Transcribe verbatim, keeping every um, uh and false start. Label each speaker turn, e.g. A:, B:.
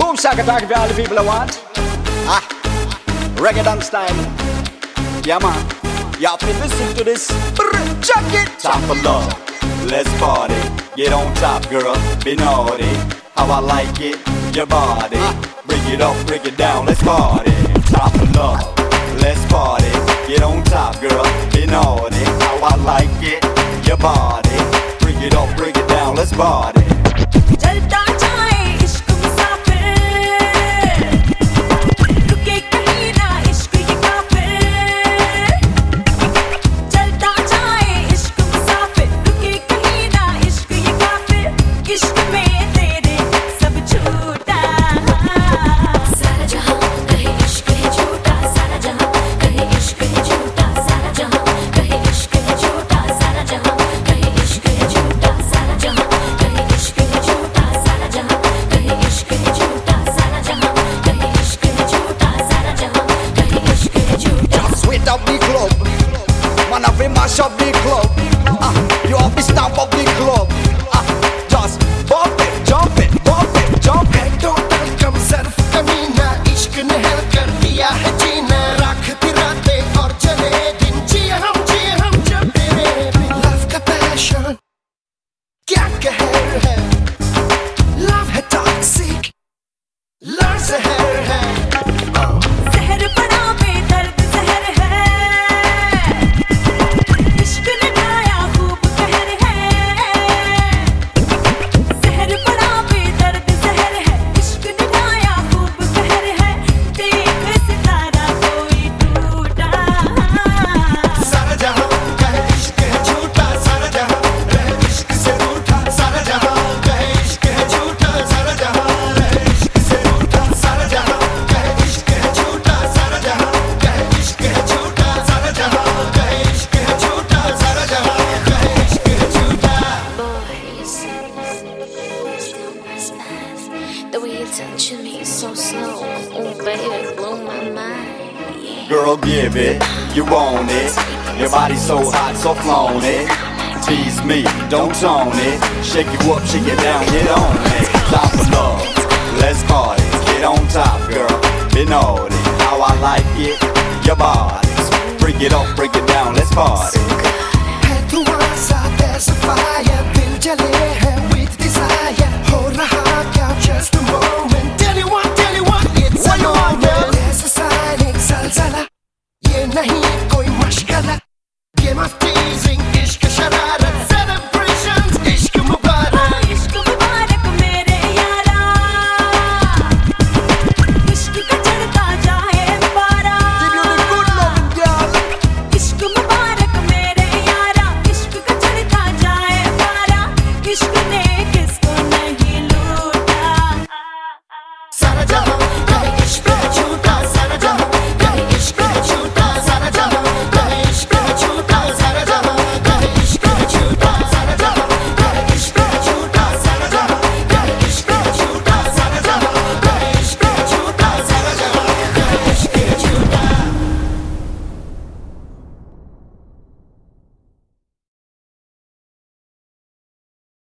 A: Boom shaka talking for all the people I want. Ah, reggae dance style. Yeah man, y'all feel listen to this. Brr, check it.
B: Time for love, let's party. Get on top, girl, be naughty. How I like it, your body. Break it up, break it down, let's party. Time for love, let's party. Get on top, girl, be naughty. How I like it, your body. Break it up, break it down, let's party.
C: चलता जाए इश्क मुसाफिर, रुके कहीं ना इश्क ये काफिर। चलता जाए इश्क मुसाफिर, रुके कहीं ना इश्क ये काफिर। इश्क में तेरे सब छूटा। सारा जहां कहे इश्क है झूठा, सारा जहां कहे इश्क है झूठा, सारा जहां कहे इश्क है झूठा, सारा जहां कहे इश्क है झूठा, सारा जहां कहे इश्क है झूठा, सारा जहां कहे इश्क है झूठा, सारा जहां कहे इश्क है झूठा, सारा जहां कहे इश्क है झूठा।
A: Just sweet up the club. Man have to mash up the club. Ah, you have to stamp up the club. Ah, just bump it, jump it, bump it, jump it.
D: Total कम सर्फ कमीना, इश्क ने हल कर दिया है जीना। रखती रातें और चले दिन, जिए हम जिए हम जब तेरे बिन। लव का पैशन क्या कहर है, लव है टॉक्सिक, लव जहर है।
C: जहर पड़ा बेदर्द जहर है, इश्क ने ढाया खूब कहर है। जहर पड़ा बेदर्द जहर है, इश्क ने ढाया खूब कहर है। देख सितारा कोई टूटा।
D: सारा जहां कहे इश्क है झूठा, सारा जहां रहे इश्क से रूठा, सारा जहां कहे इश्क है झूठा, सारा जहां रहे इश्क से रूठा, सारा जहां कहे इश्क है झूठा, सारा जहां कहे इश्क है झूठा, सारा जहां कहे इश्क है झूठा, सारा जहां कहे इश्क है झूठा।
E: The way you're touching me so slow, oh baby, blow my mind. Yeah.
B: Girl, give it, you want it. Your body's so hot, so flown it. Tease me, don't tone it. Shake you up, shake it down, get on it. Time for love, let's party. Get on top, girl, be naughty. How I like it, your body. Break it up, break it down, let's party.
D: है धुआं सा